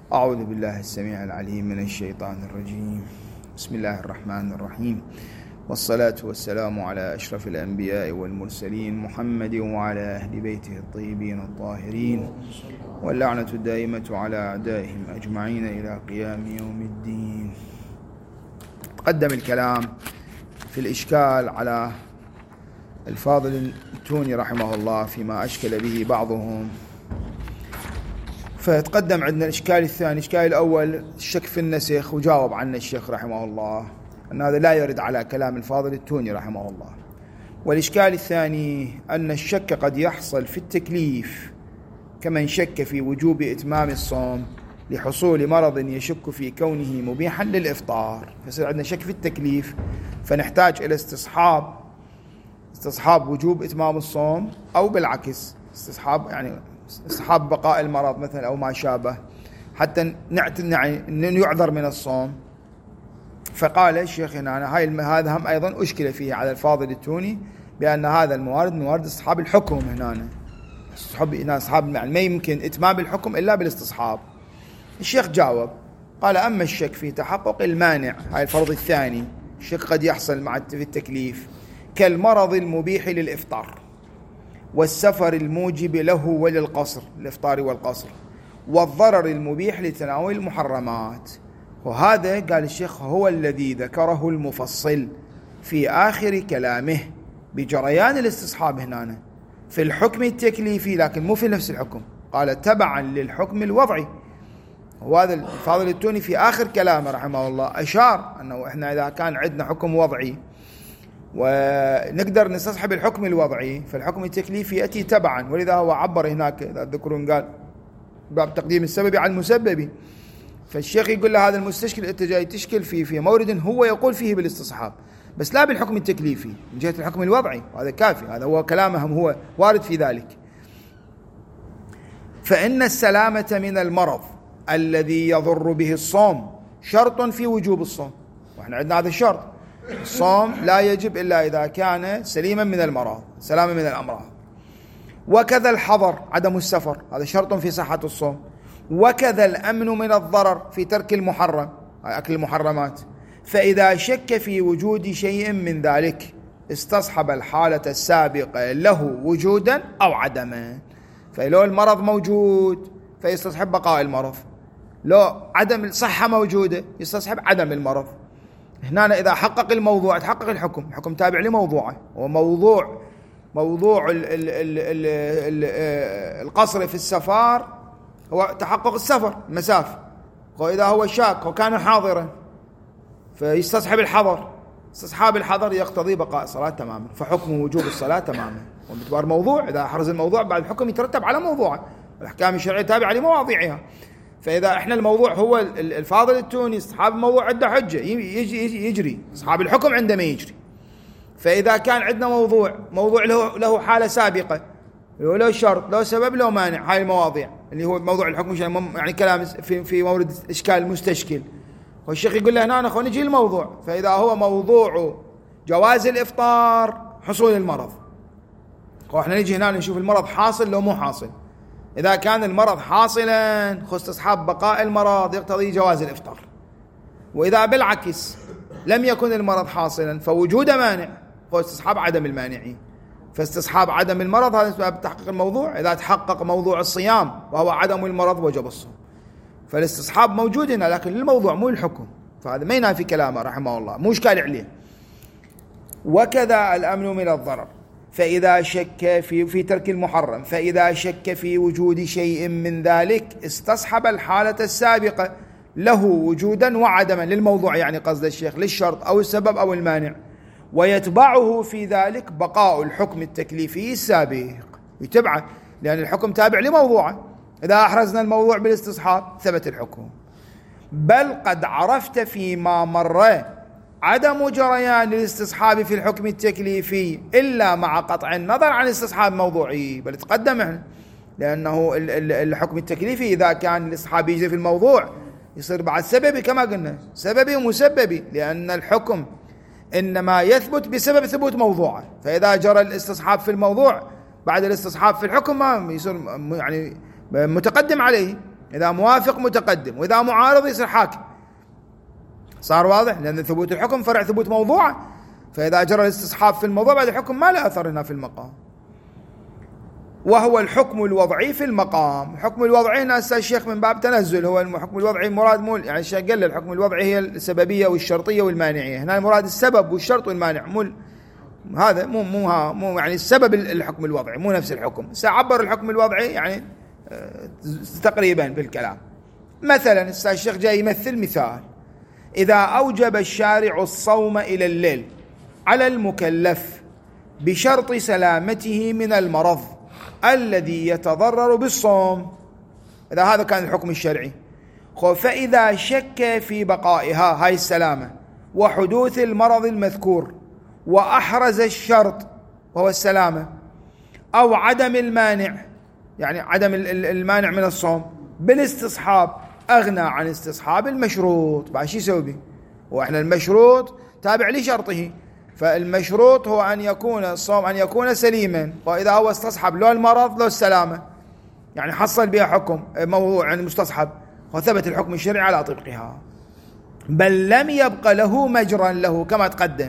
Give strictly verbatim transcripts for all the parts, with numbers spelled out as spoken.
أعوذ بالله السميع العليم من الشيطان الرجيم. بسم الله الرحمن الرحيم، والصلاة والسلام على أشرف الأنبياء والمرسلين محمد وعلى أهل بيته الطيبين الطاهرين، واللعنة الدائمة على أعدائهم أجمعين إلى قيام يوم الدين. تقدم الكلام في الإشكال على الفاضل التوني رحمه الله فيما أشكل به بعضهم، فتقدم عندنا الإشكال الثاني. الإشكال الأول الشك في النسخ، وجاوب عنه الشيخ رحمه الله أن هذا لا يرد على كلام الفاضل التوني رحمه الله. والإشكال الثاني أن الشك قد يحصل في التكليف كمن شك في وجوب إتمام الصوم لحصول مرض يشك في كونه مبيحا للإفطار، فيصير عندنا شك في التكليف، فنحتاج إلى استصحاب استصحاب وجوب إتمام الصوم، أو بالعكس استصحاب يعني استصحاب بقاء المرض مثلا أو ما شابه، حتى يعني يعذر من الصوم. فقال الشيخ هنا هاي هذا هم أيضا أشكل فيه على الفاضل التوني، بأن هذا الموارد موارد استصحاب الحكم. هنا استصحاب هنا استصحاب يعني ما يمكن إتمام الحكم إلا بالاستصحاب. الشيخ جاوب قال: أما الشك في تحقق المانع، هاي الفرض الثاني، الشك قد يحصل مع في التكليف كالمرض المبيح للإفطار، والسفر الموجب له وللقصر، الإفطار والقصر، والضرر المبيح لتناول المحرمات. وهذا قال الشيخ هو الذي ذكره المفصل في آخر كلامه بجريان الاستصحاب هنا في الحكم التكليفي، لكن مو في نفس الحكم، قال تبعا للحكم الوضعي. وهذا الفاضل التوني في آخر كلامه رحمه الله أشار أنه إحنا إذا كان عندنا حكم وضعي ونقدر نستصحب الحكم الوضعي، فالحكم التكليفي يأتي تبعا، ولذا هو عبر هناك إذا تذكرون قال باب تقديم السبب على المسبب. فالشيخ يقول له هذا المستشكل أنت جاي تشكل فيه في مورد هو يقول فيه بالاستصحاب، بس لا بالحكم التكليفي من جهة الحكم الوضعي، وهذا كافي، هذا هو كلامهم هو وارد في ذلك. فإن السلامة من المرض الذي يضر به الصوم شرط في وجوب الصوم، وإحنا عندنا هذا الشرط، الصوم لا يجب إلا إذا كان سليما من المرض، سلاما من الأمراض. وكذا الحظر عدم السفر، هذا شرط في صحة الصوم. وكذا الأمن من الضرر في ترك المحرم، أكل المحرمات. فإذا شك في وجود شيء من ذلك استصحب الحالة السابقة له وجودا أو عدما. فلو المرض موجود فيستصحب بقاء المرض، لو عدم الصحة موجودة يستصحب عدم المرض. هنا إذا حقق الموضوع تحقق الحكم، الحكم تابع لموضوعه، وموضوع موضوع ال ال ال ال ال القصر في السفر هو تحقق السفر المسافة، وإذا هو شاك وكان حاضرا فيستصحب الحظر، استصحاب الحظر يقتضي بقاء الصلاة تماما، فحكم وجوب الصلاة تماما. وباعتبار موضوع إذا حرز الموضوع بعد الحكم يترتب على موضوعه، الأحكام الشرعية تابعة لمواضيعها. فإذا إحنا الموضوع هو الفاضل التوني أصحاب الموضوع عنده حجة يجي يجري، أصحاب الحكم عندما يجري. فإذا كان عندنا موضوع موضوع له له حالة سابقة، له شرط، له سبب، له مانع، هاي المواضيع اللي هو موضوع الحكم يعني كلام في في مورد إشكال مستشكل. والشيخ يقول له هنا أخوان نجي الموضوع، فإذا هو موضوع جواز الإفطار حصول المرض، وإحنا نجي هنا نشوف المرض حاصل لو مو حاصل. إذا كان المرض حاصلا خص استصحاب بقاء المرض يقتضي جواز الإفطار، وإذا بالعكس لم يكن المرض حاصلا فوجود مانع هو استصحاب عدم المانعين. فاستصحاب عدم المرض هذا سبب تحقيق الموضوع. إذا تحقق موضوع الصيام وهو عدم المرض وجب الصوم، فالاستصحاب موجود هنا لكن للموضوع مو الحكم، فهذا ما ينافي كلامه رحمه الله، مو إشكال عليه. وكذا الأمن من الضرر، فإذا شك في في ترك المحرم، فإذا شك في وجود شيء من ذلك استصحب الحالة السابقة له وجودا وعدما، للموضوع يعني قصد الشيخ، للشرط أو السبب أو المانع، ويتبعه في ذلك بقاء الحكم التكليفي السابق، يتبعه لأن الحكم تابع لموضوعه. إذا أحرزنا الموضوع بالاستصحاب ثبت الحكم. بل قد عرفت فيما مر عدم جريان الاستصحاب في الحكم التكليفي إلا مع قطع النظر عن استصحاب موضوعي، بل تقدم احنا، لأنه الحكم التكليفي إذا كان الاستصحاب يجري في الموضوع يصير بعد سببي كما قلنا، سببي ومسببي، لأن الحكم إنما يثبت بسبب ثبوت موضوعه. فإذا جرى الاستصحاب في الموضوع بعد الاستصحاب في الحكم ما يصير يعني متقدم عليه، إذا موافق متقدم، وإذا معارض يصير حاكم. صار واضح؟ لأن ثبوت الحكم فرع ثبوت موضوعه، فإذا جرى الاستصحاب في الموضوع بعد الحكم ما له أثر هنا في المقام. وهو الحكم الوضعي في المقام. الحكم الوضعي هنا الشيخ من باب تنزل، هو الحكم الوضعي مراد مو يعني الشيخ قال الحكم الوضعي هي السببية والشرطية والمانعية، هنا المراد السبب والشرط والمانع، مو هذا مو مو ها مو يعني السبب الحكم الوضعي مو نفس الحكم. سأعبر الحكم الوضعي يعني تقريبا بالكلام. مثلا الشيخ جاي يمثل مثال: إذا أوجب الشارع الصوم إلى الليل على المكلف بشرط سلامته من المرض الذي يتضرر بالصوم، إذا هذا كان الحكم الشرعي، فإذا شك في بقائها هاي السلامة وحدوث المرض المذكور وأحرز الشرط وهو السلامة أو عدم المانع، يعني عدم المانع من الصوم بالاستصحاب، أغنى عن استصحاب المشروط. بعد شو يسوي به؟ وإحنا المشروط تابع لشرطه، فالمشروط هو أن يكون الصوم أن يكون سليما، وإذا هو استصحب لو المرض لو السلامة، يعني حصل بها حكم موضوع يعني مستصحب، وثبت الحكم الشرعي على طبقها، بل لم يبق له مجرا له كما تقدم،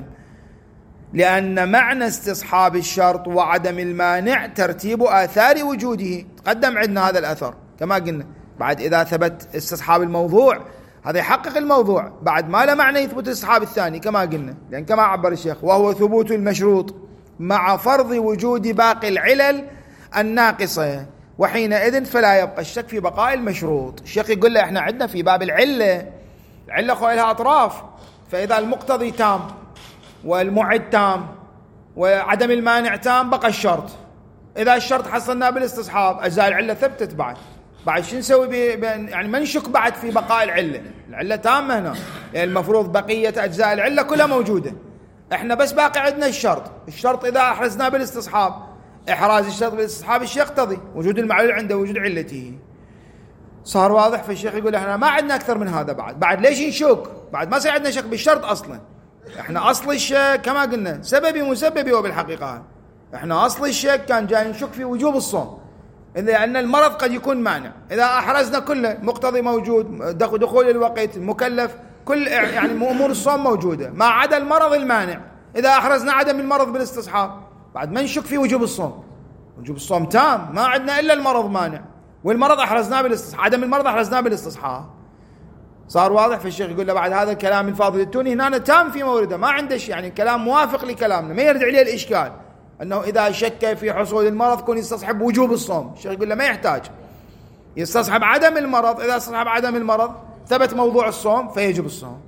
لأن معنى استصحاب الشرط وعدم المانع ترتيب آثار وجوده. تقدم عندنا هذا الأثر كما قلنا. بعد إذا ثبت استصحاب الموضوع هذا يحقق الموضوع، بعد ما له معنى يثبت الاستصحاب الثاني كما قلنا، لأن كما عبر الشيخ: وهو ثبوت المشروط مع فرض وجود باقي العلل الناقصة، وحينئذ فلا يبقى الشك في بقاء المشروط. الشيخ يقول له احنا عندنا في باب العلة، العلة خو لها أطراف، فإذا المقتضي تام والمعد تام وعدم المانع تام بقى الشرط. إذا الشرط حصلنا بالاستصحاب أجزاء العلة ثبتت، بعد بعد شو نسوي؟ يعني ما نشك بعد في بقاء العلة، العلة تامة هنا، يعني المفروض بقية أجزاء العلة كلها موجودة، احنا بس باقي عندنا الشرط. الشرط إذا أحرزنا بالاستصحاب، إحراز الشرط بالاستصحاب الشيء يقتضي وجود المعلول عنده وجود علته. صار واضح؟ فالشيخ يقول احنا ما عندنا أكثر من هذا، بعد بعد ليش نشك؟ بعد ما صار عندنا شك بالشرط أصلا. احنا أصل الشك كما قلنا سببي مسببي، وبالحقيقة احنا أصل الشك كان جاي نشك في وجوب الصوم، إذا أن المرض قد يكون مانع. إذا أحرزنا كله مقتضي موجود، دخول الوقت، المكلف، كل يعني أمور الصوم موجودة ما عدا المرض المانع. إذا أحرزنا عدم المرض بالاستصحاب بعد ما نشك في وجوب الصوم، وجوب الصوم تام، ما عندنا إلا المرض مانع، والمرض أحرزناه بالاستصحاب، عدم المرض أحرزناه بالاستصحاب. صار واضح؟ فالشيخ يقول له بعد هذا الكلام الفاضل التوني هنا تام في مورده، ما عندش يعني كلام موافق لكلامنا، ما يرجع ليه الإشكال أنه إذا شك في حصول المرض كون يستصحب وجوب الصوم. الشيخ يقول له ما يحتاج، يستصحب عدم المرض، إذا استصحب عدم المرض ثبت موضوع الصوم فيجب الصوم.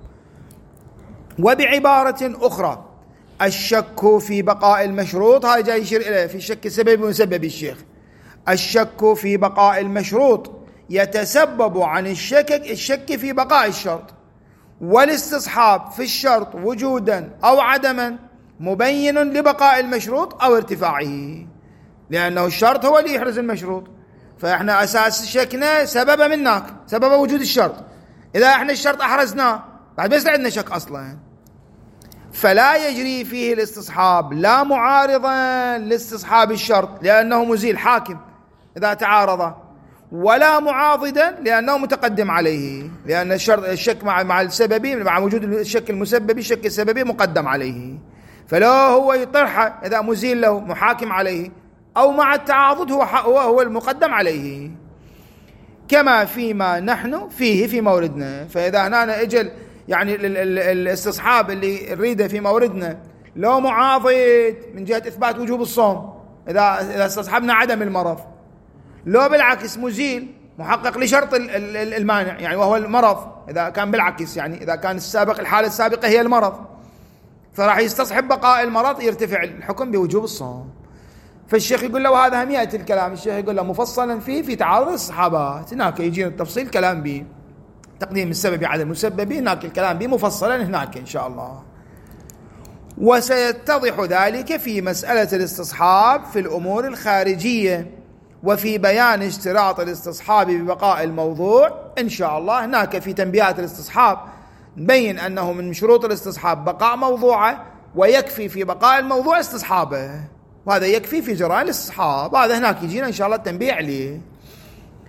وبعبارة أخرى الشك في بقاء المشروط، هذا جاي يشير إليه في الشك السبب ومسبب الشيخ. الشك في بقاء المشروط يتسبب عن الشك الشك في بقاء الشرط، والاستصحاب في الشرط وجودا أو عدما مبين لبقاء المشروط أو ارتفاعه، لأنه الشرط هو اللي يحرز المشروط، فإحنا أساس شكنا سبب منك، سبب وجود الشرط. إذا إحنا الشرط أحرزناه بعد بس عندنا شك أصلا، فلا يجري فيه الاستصحاب لا معارضا لاستصحاب الشرط لأنه مزيل حاكم إذا تعارض، ولا معاضدا لأنه متقدم عليه، لأن الشرط الشك مع مع السببي مع وجود الشك المسببي الشك السببي مقدم عليه، فلو هو يطرحه إذا مزيل له محاكم عليه، أو مع التعاضد هو هو هو المقدم عليه، كما فيما نحن فيه في موردنا. فإذا هنا اجل يعني الاستصحاب اللي نريده في موردنا لو معاضد من جهة إثبات وجوب الصوم إذا إذا استصحبنا عدم المرض، لو بالعكس مزيل محقق لشرط المانع يعني وهو المرض، إذا كان بالعكس يعني إذا كان السابق الحالة السابقة هي المرض فراح يستصحب بقاء المرض يرتفع الحكم بوجوب الصوم. فالشيخ يقول له وهذا هم يأتي الكلام، الشيخ يقول له مفصلا فيه في تعارض الصحابات، هناك يجينا التفصيل كلام به تقديم السبب على المسبب، هناك الكلام به مفصلا هناك إن شاء الله. وسيتضح ذلك في مسألة الاستصحاب في الأمور الخارجية، وفي بيان اشتراط الاستصحاب ببقاء الموضوع إن شاء الله. هناك في تنبيهات الاستصحاب نبين أنه من شروط الاستصحاب بقاء موضوعه، ويكفي في بقاء الموضوع استصحابه، وهذا يكفي في جرائم الاستصحاب، هذا هناك يجينا إن شاء الله التنبيه عليه.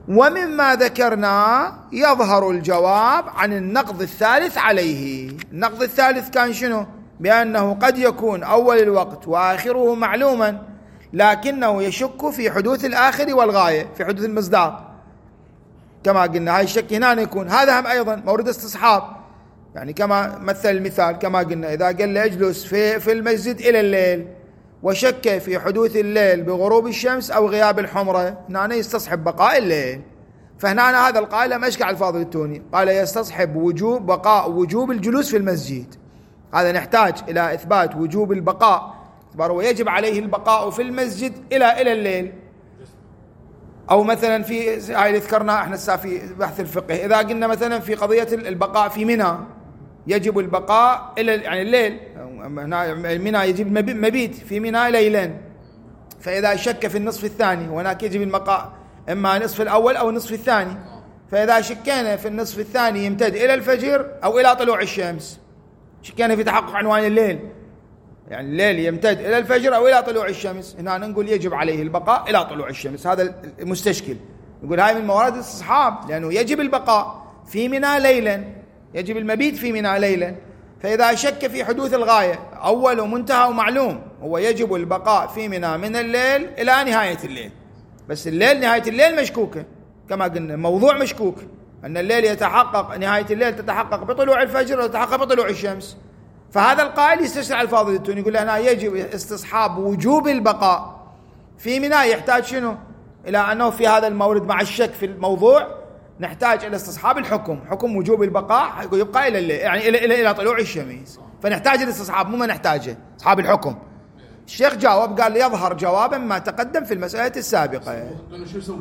ومما ذكرنا يظهر الجواب عن النقض الثالث عليه. النقض الثالث كان شنو؟ بأنه قد يكون أول الوقت وآخره معلوما، لكنه يشك في حدوث الآخر والغاية، في حدوث المصداق. كما قلنا هاي الشك هنا يكون، هذا هم أيضا مورد استصحاب. يعني كما مثل المثال كما قلنا، إذا قال لي اجلس في, في المسجد إلى الليل وشك في حدوث الليل بغروب الشمس أو غياب الحمرة، هنا يستصحب بقاء الليل. فهنا هذا القائل لم أشكع الفاضل التوني، قال يستصحب وجوب بقاء وجوب الجلوس في المسجد. هذا نحتاج إلى إثبات وجوب البقاء، ويجب عليه البقاء في المسجد إلى إلى الليل. أو مثلا في هاي اللي ذكرنا احنا في بحث الفقه، إذا قلنا مثلا في قضية البقاء في منى يجب البقاء إلى يعني الليل، منى يجب المبيت في منى ليلا، فإذا شك في النصف الثاني، وهناك يجب البقاء إما النصف الأول أو النصف الثاني، فإذا شكينا في النصف الثاني يمتد إلى الفجر أو إلى طلوع الشمس، شكينا في تحقق عنوان الليل يعني الليل يمتد إلى الفجر أو إلى طلوع الشمس، هنا نقول يجب عليه البقاء إلى طلوع الشمس. هذا المستشكل نقول هاي من موارد الاستصحاب، لأنه يجب البقاء في منى ليلا، يجب المبيت في منى ليلا. فإذا شك في حدوث الغاية أول ومنتهى ومعلوم، هو يجب البقاء في منى من الليل إلى نهاية الليل. بس الليل نهاية الليل مشكوكة، كما قلنا موضوع مشكوك، أن الليل يتحقق، نهاية الليل تتحقق بطلوع الفجر وتتحقق بطلوع الشمس. فهذا القائل يستشعر الفاضل التوني يقول هنا يجب استصحاب وجوب البقاء في منى. يحتاج شنو؟ إلى أنه في هذا المورد مع الشك في الموضوع نحتاج إلى استصحاب الحكم، حكم وجوب البقاء يبقى إلى الليل يعني إلى إلى إلى طلوع الشمس، فنحتاج الاستصحاب مو ما نحتاجه أصحاب الحكم. الشيخ جاوب قال يظهر جوابا ما تقدم في المسألة السابقة. شو يسوي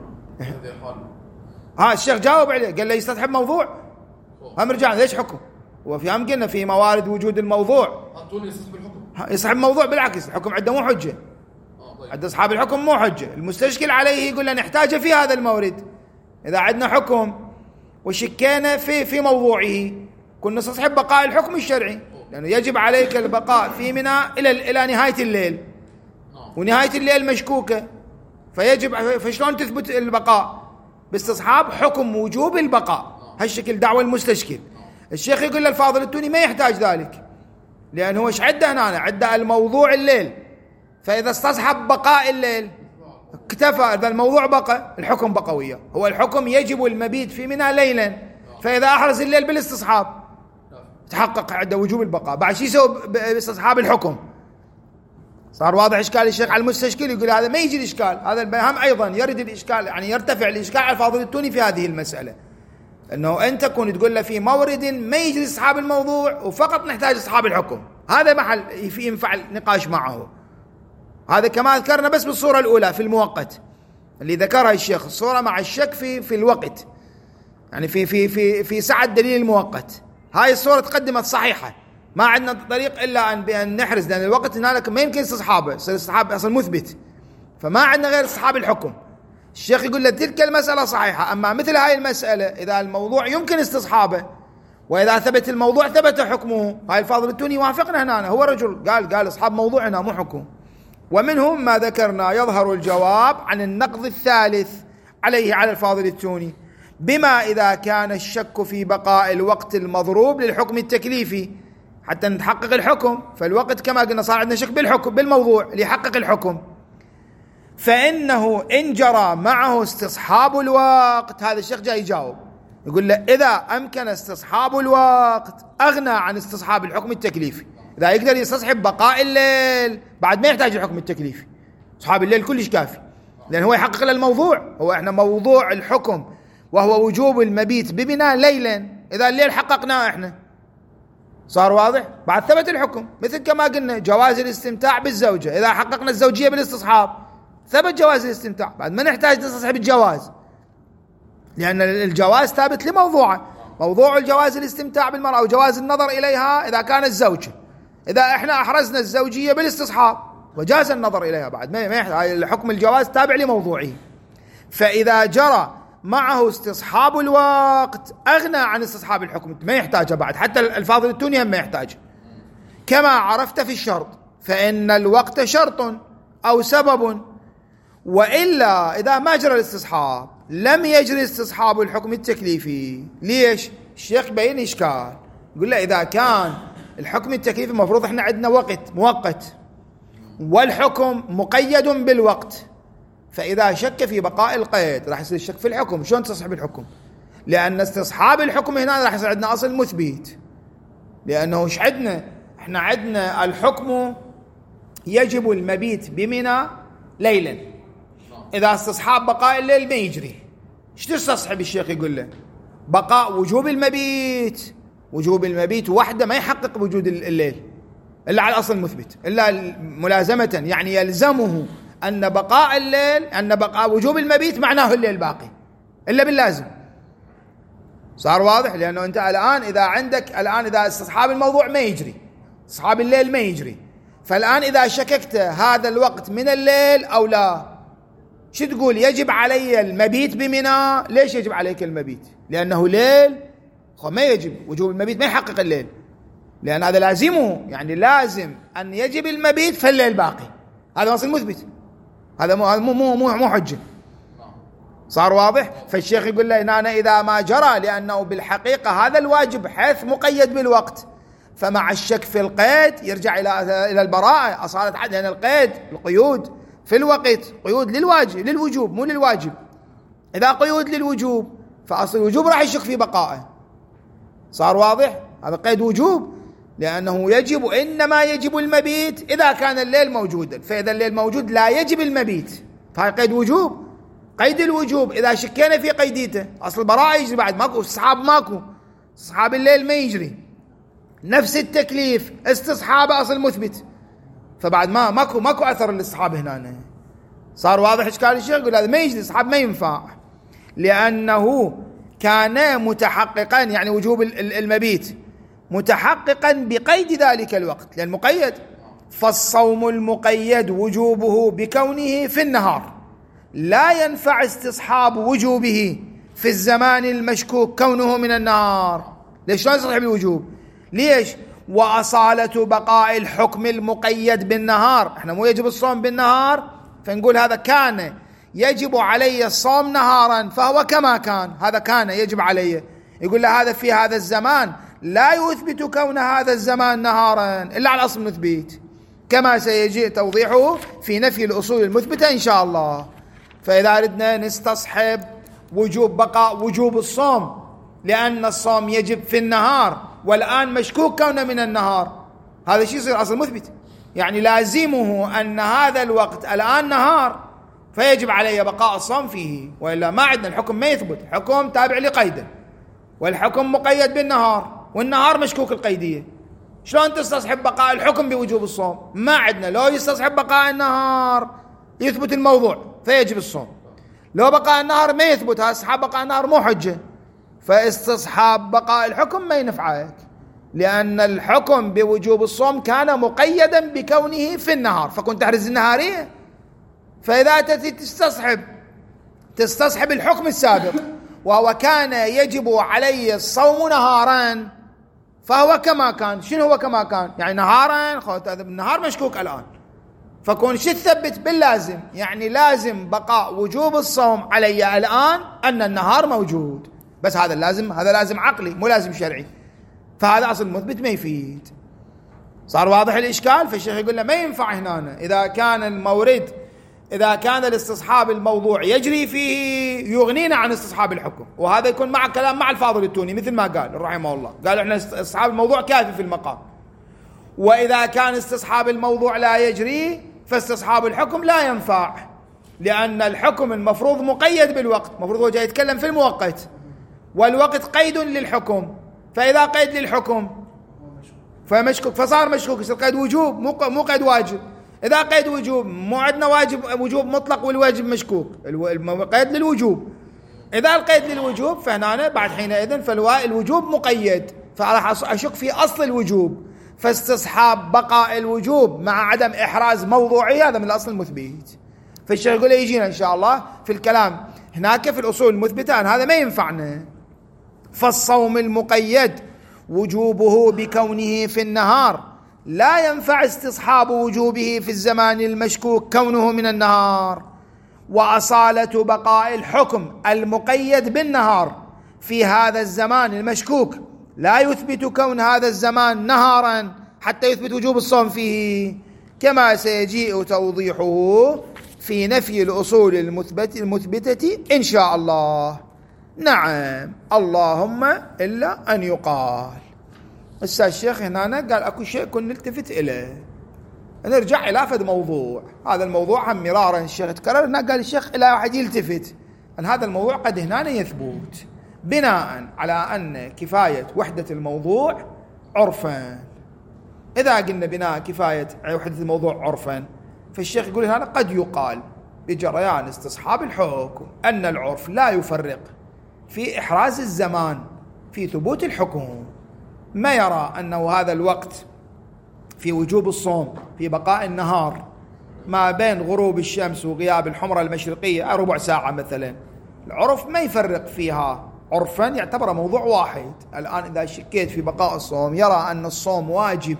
ها الشيخ جاوب عليه قال له يستسحب موضوع، هم رجعنا ليش حكم؟ وفي هم قلنا في موارد وجود الموضوع أعطوني يسحب الحكم، يسحب موضوع بالعكس الحكم عنده مو حجة، عند أصحاب الحكم مو حجة. المستشكل عليه يقول له نحتاجه في هذا المورد. إذا عندنا حكم وشكينا في في موضوعه كنا نستصحب بقاء الحكم الشرعي، لأنه يجب عليك البقاء في منى إلى إلى نهاية الليل، ونهاية الليل مشكوكة، فيجب فشلون تثبت البقاء؟ باستصحاب حكم وجوب البقاء. هالشكل دعوة المستشكل. الشيخ يقول للفاضل التوني ما يحتاج ذلك، لأنه هو ايش عنده هنا؟ عنده الموضوع الليل، فإذا استصحب بقاء الليل اكتفى، إذا الموضوع بقى الحكم بقوية. هو الحكم يجب المبيت في منى ليلا، فإذا أحرز الليل بالاستصحاب تحقق عنده وجوب البقاء. بعد شو يسوي باستصحاب الحكم؟ صار واضح إشكال الشيخ على المستشكل. يقول هذا ما يجي الإشكال، هذا هم أيضا يرد الإشكال، يعني يرتفع الإشكال على الفاضل التوني في هذه المسألة، أنه أنت كنت تقول له في مورد ما يجي أصحاب الموضوع وفقط نحتاج أصحاب الحكم. هذا محل ينفع النقاش معه. هذا كما ذكرنا بس بالصورة الأولى في المؤقت اللي ذكرها الشيخ، الصورة مع الشك في في الوقت، يعني في في في في سعة دليل المؤقت. هاي الصورة تقدمت صحيحة، ما عندنا طريق إلا أن بأن نحرز، لأن الوقت هنالك ما يمكن استصحابه، استصحاب أصل مثبت، فما عندنا غير استصحاب الحكم. الشيخ يقول له تلك المسألة صحيحة، أما مثل هاي المسألة إذا الموضوع يمكن استصحابه وإذا ثبت الموضوع ثبت حكمه. هاي الفاضل التوني وافقنا هنا، هو رجل قال قال أصحاب موضوع هنا مو حكم. ومنهم ما ذكرنا يظهر الجواب عن النقض الثالث عليه على الفاضل التوني، بما إذا كان الشك في بقاء الوقت المضروب للحكم التكليفي حتى نتحقق الحكم. فالوقت كما قلنا صار عندنا شك بالحكم بالموضوع ليحقق الحكم، فإنه إن جرى معه استصحاب الوقت. هذا الشيخ جاي يجاوب يقول له إذا أمكن استصحاب الوقت أغنى عن استصحاب الحكم التكليفي. إذا يقدر يستصحب بقاء الليل بعد ما يحتاج الحكم التكليفي، أصحاب الليل كلش كافي، لأن هو يحقق للموضوع. هو إحنا موضوع الحكم وهو وجوب المبيت ببناء ليلا، إذا الليل حققناه إحنا صار واضح، بعد ثبت الحكم. مثل كما قلنا جواز الاستمتاع بالزوجة، إذا حققنا الزوجية بالاستصحاب ثبت جواز الاستمتاع، بعد ما نحتاج نستصحب الجواز، لأن الجواز ثابت لموضوعه. موضوع الجواز الاستمتاع بالمرأة وجواز النظر إليها إذا كانت زوجة، إذا إحنا أحرزنا الزوجية بالاستصحاب وجاز النظر إليها بعد ما يحتاج الحكم الجواز تابع لموضوعه. فإذا جرى معه استصحاب الوقت أغنى عن استصحاب الحكم، ما يحتاجه بعد، حتى الفاضل التوني ما يحتاجه. كما عرفت في الشرط، فإن الوقت شرط أو سبب، وإلا إذا ما جرى الاستصحاب لم يجري استصحاب الحكم التكليفي. ليش؟ الشيخ بين إشكال، يقول له إذا كان الحكم التكليفي المفروض إحنا عندنا وقت مؤقت والحكم مقيد بالوقت، فإذا شك في بقاء القيد راح يصير الشك في الحكم. شلون تصحب الحكم؟ لأن استصحاب الحكم هنا راح يصير عندنا أصل مثبت، لأنه إيش عندنا؟ إحنا عندنا الحكم يجب المبيت بمنى ليلا، إذا استصحاب بقاء الليل ما يجري. إيش تستصحب الشيخ؟ يقول له بقاء وجوب المبيت، وجوب المبيت وحده ما يحقق وجود الليل إلا على الأصل المثبت، إلا ملازمة، يعني يلزمه أن بقاء الليل، أن بقاء وجوب المبيت معناه الليل باقي إلا باللازم. صار واضح؟ لأنه أنت الآن إذا عندك الآن إذا استصحاب الموضوع ما يجري، استصحاب الليل ما يجري، فالآن إذا شككت هذا الوقت من الليل أو لا، شو تقول؟ يجب علي المبيت بمنى. ليش يجب عليك المبيت؟ لأنه ليل، ما يجب وجوب المبيت ما يحقق الليل، لأن هذا لازمه، يعني لازم أن يجب المبيت فالليل باقي، هذا أصل مثبت، هذا مو مو مو مو حجة. صار واضح؟ فالشيخ يقول له أنا إذا ما جرى، لأنه بالحقيقة هذا الواجب حيث مقيد بالوقت، فمع الشك في القيد يرجع إلى إلى البراءة أصالة عدل، لأن القيد القيود في الوقت قيود للواجب للوجوب مو للواجب. إذا قيود للوجوب فأصل الوجوب راح يشك في بقائه. صار واضح؟ هذا قيد وجوب، لأنه يجب، إنما يجب المبيت إذا كان الليل موجودا، فإذا الليل موجود لا يجب المبيت، فهذا قيد وجوب. قيد الوجوب إذا شكينا في قيديته أصل البراءة يجري، بعد ماكو استصحاب، ماكو استصحاب الليل ما يجري. نفس التكليف استصحاب أصل مثبت، فبعد ما ماكو ماكو أثر الاستصحاب هنا. صار واضح إشكال الشيخ؟ يقول هذا ما يجري، استصحاب ما ينفع، لأنه كان متحققا، يعني وجوب المبيت متحققا بقيد ذلك الوقت، لأن مقيد. فالصوم المقيد وجوبه بكونه في النهار، لا ينفع استصحاب وجوبه في الزمان المشكوك كونه من النهار. ليش؟ لا يصح بالوجوب. ليش؟ وأصالة بقاء الحكم المقيد بالنهار، احنا مو يجب الصوم بالنهار، فنقول هذا كان يجب علي الصوم نهارا فهو كما كان، هذا كان يجب علي. يقول له هذا في هذا الزمان لا يثبت كون هذا الزمان نهارا إلا على الأصل المثبت، كما سيجي توضيحه في نفي الأصول المثبتة إن شاء الله. فإذا أردنا نستصحب وجوب بقاء وجوب الصوم، لأن الصوم يجب في النهار والآن مشكوك كونه من النهار، هذا شيء يصير أصل مثبت، يعني لازمه أن هذا الوقت الآن نهار فيجب علي بقاء الصوم فيه، وإلا ما عندنا الحكم ما يثبت، الحكم تابع لقيده، والحكم مقيد بالنهار والنهار مشكوك القيدية. شلون تستصحب بقاء الحكم بوجوب الصوم؟ ما عندنا. لو يستصحب بقاء النهار يثبت الموضوع فيجب الصوم، لو بقاء النهار ما يثبت، هذا استصحاب بقاء النهار مو حجة، فاستصحاب بقاء الحكم ما ينفعك، لأن الحكم بوجوب الصوم كان مقيدا بكونه في النهار، فكنت تحرز النهارية. فإذا تستصحب تستصحب الحكم السابق وهو كان يجب علي الصوم نهارا فهو كما كان. شنو هو كما كان؟ يعني نهارا، هذا النهار مشكوك الآن، فكون شو تثبت باللازم، يعني لازم بقاء وجوب الصوم علي الآن أن النهار موجود، بس هذا اللازم، هذا لازم عقلي مو لازم شرعي، فهذا أصل مثبت ما يفيد. صار واضح الإشكال؟ فالشيخ يقول له ما ينفع هنا إذا كان المورد، إذا كان الاستصحاب الموضوع يجري فيه يغنينا عن استصحاب الحكم، وهذا يكون مع كلام مع الفاضل التوني مثل ما قال رحمه الله، قال احنا استصحاب الموضوع كافي في المقام، وإذا كان استصحاب الموضوع لا يجري فاستصحاب الحكم لا ينفع، لأن الحكم المفروض مقيد بالوقت، المفروض هو جاي يتكلم في المؤقت، والوقت قيد للحكم، فإذا قيد للحكم فمشكوك، فصار مشكوك، يصير قيد وجوب مو قيد واجب. إذا قيد وجوب مو عندنا واجب وجوب مطلق والواجب مشكوك، القيد للوجوب. إذا القيد للوجوب فهنا بعد حينئذ فالوجوب مقيد، فراح أشك في أصل الوجوب، فاستصحاب بقاء الوجوب مع عدم إحراز موضوعي هذا من الأصل المثبت. فالشيخ يقول يجينا إن شاء الله في الكلام هناك في الأصول المثبتة أن هذا ما ينفعنا. فالصوم المقيد وجوبه بكونه في النهار لا ينفع استصحاب وجوبه في الزمان المشكوك كونه من النهار، وأصالة بقاء الحكم المقيد بالنهار في هذا الزمان المشكوك لا يثبت كون هذا الزمان نهارا حتى يثبت وجوب الصوم فيه، كما سيجيء توضيحه في نفي الأصول المثبت المثبتة إن شاء الله. نعم، اللهم إلا أن يقال. هسه الشيخ هنا قال أكو شيء كن نلتفت إليه، نرجع إلى فد موضوع. هذا الموضوع هم مرارا الشيخ تكرر، هنا قال الشيخ إلى واحد يلتفت أن هذا الموضوع قد هنا يثبت بناء على أن كفاية وحدة الموضوع عرفا. إذا قلنا بناء كفاية وحدة الموضوع عرفا، فالشيخ يقول هنا قد يقال بجريان استصحاب الحكم أن العرف لا يفرق في إحراز الزمان في ثبوت الحكم، ما يرى أنه هذا الوقت في وجوب الصوم في بقاء النهار ما بين غروب الشمس وغياب الحمرة المشرقية ربع ساعة مثلا، العرف ما يفرق فيها، عرفا يعتبر موضوع واحد. الآن إذا شكيت في بقاء الصوم يرى أن الصوم واجب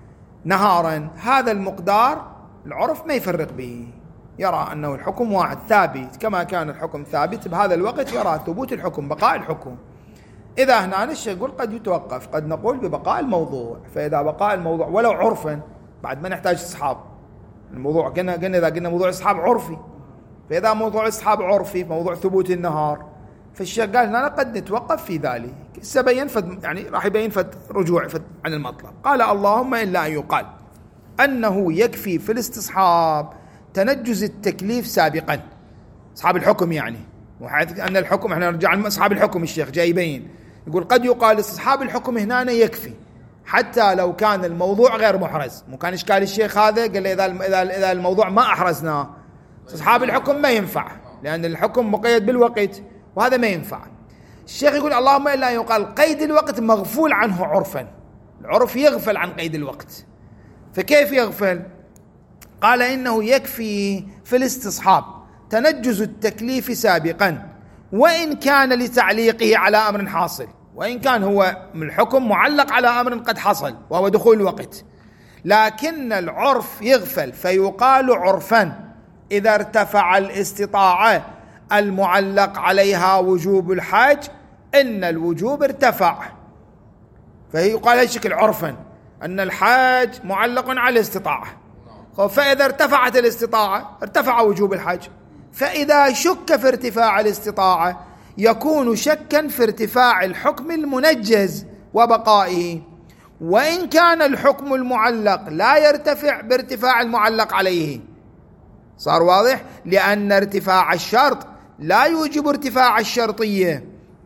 نهارا، هذا المقدار العرف ما يفرق به، يرى أنه الحكم واحد ثابت، كما كان الحكم ثابت بهذا الوقت يرى ثبوت الحكم بقاء الحكم. إذا هنا الشيخ يقول قد يتوقف، قد نقول ببقاء الموضوع، فإذا بقاء الموضوع ولو عرفا بعد ما نحتاج استصحاب الموضوع، قلنا قلنا إذا قلنا موضوع استصحاب عرفي، فإذا موضوع استصحاب عرفي موضوع ثبوت النهار، فالشيخ قال هنا قد نتوقف في ذلك. سبين فد يعني راح يبين فد رجوع فد عن المطلب. قال اللهم إلا أن يقال أنه يكفي في الاستصحاب تنجز التكليف سابقا، أصحاب الحكم يعني، وحيث أن الحكم احنا نرجع عن أصحاب الحكم، الشيخ جاي يبين يقول قد يقال استصحاب الحكم هنا يكفي حتى لو كان الموضوع غير محرز. مو كان إشكال الشيخ هذا، قال لي إذا إذا إذا الموضوع ما أحرزناه استصحاب الحكم ما ينفع، لأن الحكم مقيد بالوقت وهذا ما ينفع. الشيخ يقول اللهم إلا أن يقال قيد الوقت مغفول عنه عرفا، العرف يغفل عن قيد الوقت، فكيف يغفل؟ قال إنه يكفي في الاستصحاب تنجز التكليف سابقا وإن كان لتعليقه على أمر حاصل، وإن كان هو من الحكم معلق على أمر قد حصل وهو دخول الوقت، لكن العرف يغفل فيقال عرفا إذا ارتفع الاستطاعة المعلق عليها وجوب الحج إن الوجوب ارتفع، فيقال هالشكل عرفا أن الحج معلق على الاستطاعة، فإذا ارتفعت الاستطاعة ارتفع وجوب الحج. فإذا شك في ارتفاع الاستطاعة يكون شكا في ارتفاع الحكم المنجز وبقائه، وإن كان الحكم المعلق لا يرتفع بارتفاع المعلق عليه. صار واضح؟ لأن ارتفاع الشرط لا يوجب ارتفاع الشرطية،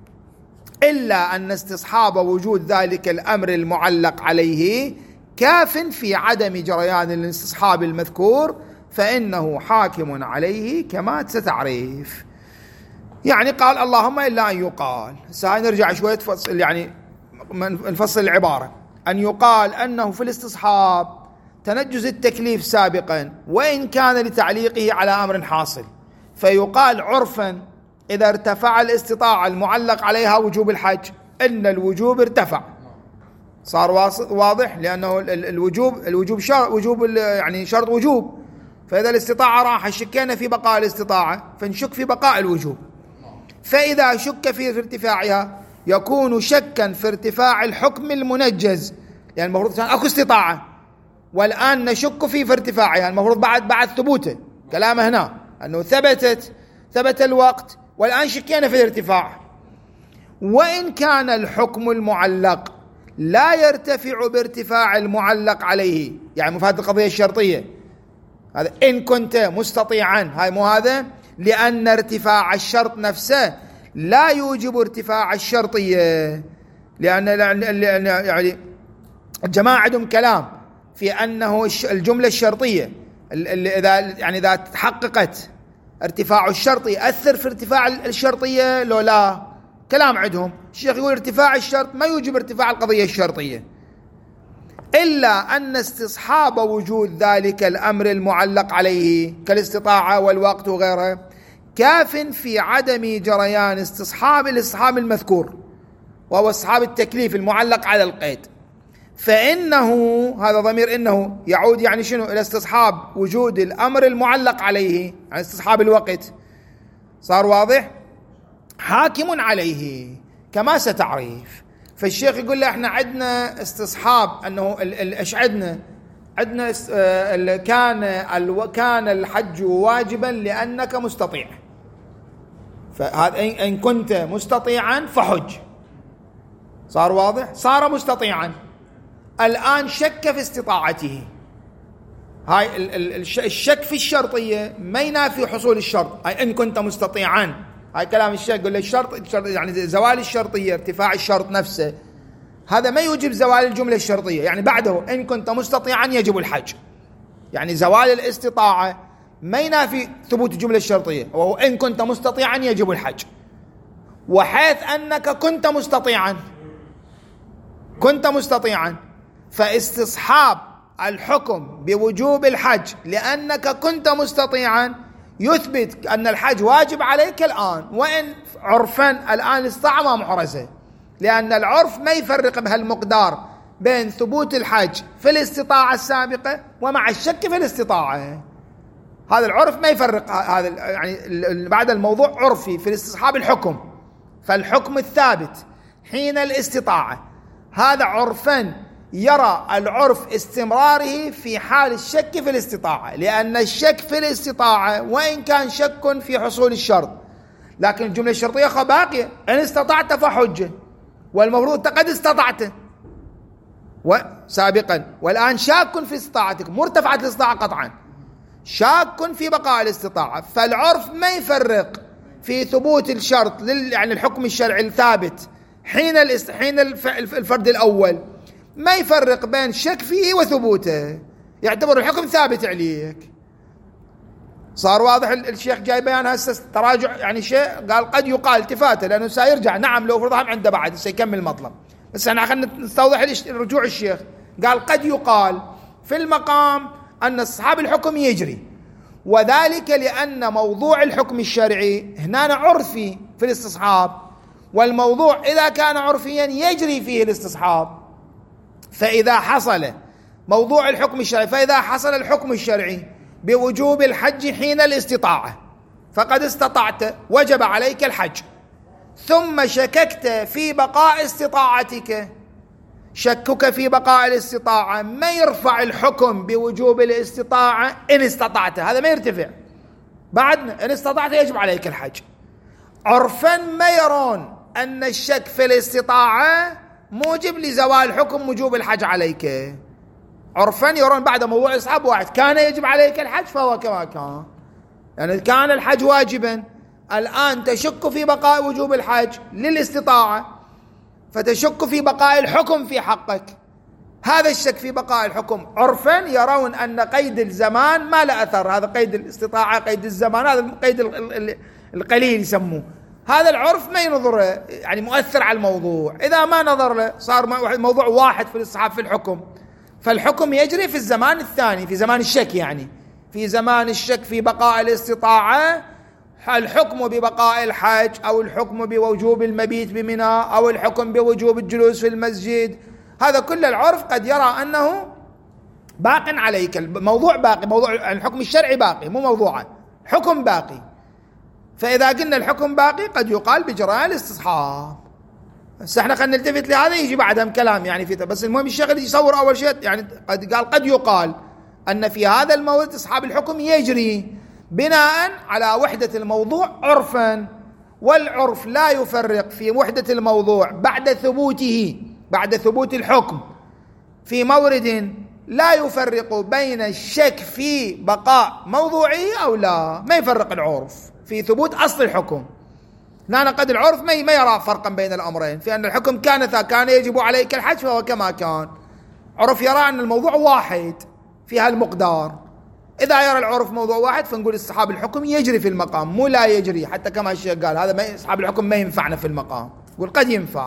إلا أن استصحاب وجود ذلك الأمر المعلق عليه كاف في عدم جريان الاستصحاب المذكور، فإنه حاكم عليه كما ستعرف. يعني قال اللهم إلا أن يقال، سنرجع شوية فصل يعني نفصل العبارة، أن يقال أنه في الاستصحاب تنجز التكليف سابقا وإن كان لتعليقه على أمر حاصل، فيقال عرفا إذا ارتفع الاستطاعة المعلق عليها وجوب الحج إن الوجوب ارتفع. صار واضح؟ لأنه الوجوب الوجوب شرط وجوب يعني شرط وجوب، فإذا الاستطاعة راح شكينا في بقاء الاستطاعة فنشك في بقاء الوجوب، فإذا شك في ارتفاعها يكون شكا في ارتفاع الحكم المنجز، يعني المفروض كان أكو استطاعة والآن نشك في في ارتفاعها، المفروض بعد بعد ثبوته كلامه هنا أنه ثبتت ثبت الوقت والآن شكينا في الارتفاع. وإن كان الحكم المعلق لا يرتفع بارتفاع المعلق عليه، يعني مفاد القضية الشرطية هذا إن كنت مستطيعا، هاي مو هذا، لأن ارتفاع الشرط نفسه لا يوجب ارتفاع الشرطية، لأن يعني الجماعة عندهم كلام في أنه الجملة الشرطية إذا يعني إذا تحققت ارتفاع الشرط يأثر في ارتفاع الشرطية لو لا، كلام عندهم. الشيخ يقول ارتفاع الشرط ما يوجب ارتفاع القضية الشرطية، إلا أن استصحاب وجود ذلك الأمر المعلق عليه كالاستطاعة والوقت وغيره كاف في عدم جريان استصحاب الاستصحاب المذكور، وهو استصحاب التكليف المعلق على القيد، فإنه، هذا ضمير إنه يعود يعني شنو؟ إلى استصحاب وجود الأمر المعلق عليه، يعني استصحاب الوقت. صار واضح؟ حاكم عليه كما ستعرف. فالشيخ يقول له احنا عندنا استصحاب انه ايش عندنا؟ عندنا كان كان الحج واجبا لانك مستطيع، فهذا ان كنت مستطيعا فحج. صار واضح؟ صار مستطيعا، الان شك في استطاعته. هاي الشك في الشرطيه ما ينافي حصول الشرط. هاي ان كنت مستطيعا، هاي كلام الشيخ. يقول لك الشرط الشرط يعني زوال الشرطيه، ارتفاع الشرط نفسه، هذا ما يوجب زوال الجمله الشرطيه. يعني بعده ان كنت مستطيعا يجب الحج، يعني زوال الاستطاعه ما ينافي ثبوت الجمله الشرطيه، وهو ان كنت مستطيعا يجب الحج. وحيث انك كنت مستطيعا كنت مستطيعا فاستصحاب الحكم بوجوب الحج لانك كنت مستطيعا يثبت أن الحج واجب عليك الآن، وإن عرفا الآن الاستطاعة ما محرزة، لأن العرف ما يفرق بهالمقدار بين ثبوت الحج في الاستطاعة السابقة ومع الشك في الاستطاعة. هذا العرف ما يفرق، هذا يعني بعد الموضوع عرفي في الاستصحاب الحكم، فالحكم الثابت حين الاستطاعة هذا عرفا يرى العرف استمراره في حال الشك في الاستطاعة، لأن الشك في الاستطاعة وإن كان شك في حصول الشرط، لكن الجملة الشرطية باقية، إن استطعت فحجة، والمفروض قد استطعت سابقا، والآن شاك في استطاعتك، مرتفعة الاستطاعة قطعا، شاك في بقاء الاستطاعة. فالعرف ما يفرق في ثبوت الشرط يعني الحكم الشرعي الثابت حين حين الفرد الأول، ما يفرق بين شك فيه وثبوته، يعتبر الحكم ثابت عليك. صار واضح؟ الشيخ جاي بيان هسه تراجع يعني شيء، قال قد يقال التفاته لأنه سيرجع، نعم لو فرضها عنده بعد سيكمل المطلب، بس احنا خلينا نستوضح رجوع الشيخ. قال قد يقال في المقام أن اصحاب الحكم يجري، وذلك لأن موضوع الحكم الشرعي هنا عرفي في الاستصحاب، والموضوع إذا كان عرفيا يجري فيه الاستصحاب. فإذا حصل موضوع الحكم الشرعي فإذا حصل الحكم الشرعي بوجوب الحج حين الاستطاعة فقد استطعت وجب عليك الحج، ثم شككت في بقاء استطاعتك، شكك في بقاء الاستطاعة ما يرفع الحكم بوجوب الاستطاعة إن استطعت، هذا ما يرتفع بعدنا، إن استطعت يجب عليك الحج. عرفا ما يرون أن الشك في الاستطاعة موجب لزوال حكم وجوب الحج عليك. عرفا يرون بعد موضوع إصحاب واحد كان يجب عليك الحج فهو كما كان، يعني كان الحج واجبا، الآن تشك في بقاء وجوب الحج للاستطاعة، فتشك في بقاء الحكم في حقك. هذا الشك في بقاء الحكم عرفا يرون أن قيد الزمان ما له أثر، هذا قيد الاستطاعة قيد الزمان، هذا القيد القليل يسموه، هذا العرف ما ينظر يعني مؤثر على الموضوع. إذا ما نظر له صار موضوع واحد في الاستصحاب في الحكم، فالحكم يجري في الزمان الثاني، في زمان الشك، يعني في زمان الشك في بقاء الاستطاعة الحكم ببقاء الحج، أو الحكم بوجوب المبيت بمنى، أو الحكم بوجوب الجلوس في المسجد، هذا كل العرف قد يرى أنه باق عليك، الموضوع باقي، موضوع الحكم الشرعي باقي مو موضوعا، حكم باقي. فإذا قلنا الحكم باقي قد يقال بجراء الاستصحاب. بس احنا خلينا نلتفت لهذا يجي بعدهم كلام يعني في، بس المهم الشيخ يصور أول شيء يعني قد قال قد يقال أن في هذا الموضوع أصحاب الحكم يجري بناء على وحدة الموضوع عرفا، والعرف لا يفرق في وحدة الموضوع بعد ثبوته، بعد ثبوت الحكم في مورد لا يفرق بين الشك في بقاء موضوعه أو لا، ما يفرق العرف في ثبوت أصل الحكم. هنا قد العرف ما يرى فرقا بين الأمرين، في أن الحكم كان كان يجب عليك الحج فهو كما كان، عرف يرى أن الموضوع واحد في هالمقدار. إذا يرى العرف موضوع واحد فنقول أصحاب الحكم يجري في المقام، مو لا يجري، حتى كما الشيخ قال هذا ما أصحاب الحكم ما ينفعنا في المقام، يقول قد ينفع،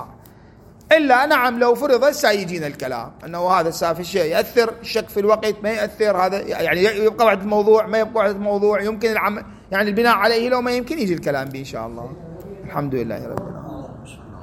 إلا نعم لو فرض سيجينا الكلام أنه هذا السافر الشيء يأثر، الشك في الوقت ما يأثر، هذا يعني يبقى وحدة الموضوع ما يبقى وحدة الموضوع، يمكن العمل يعني البناء عليه لو ما يمكن يجي الكلام به إن شاء الله. الحمد لله رب العالمين.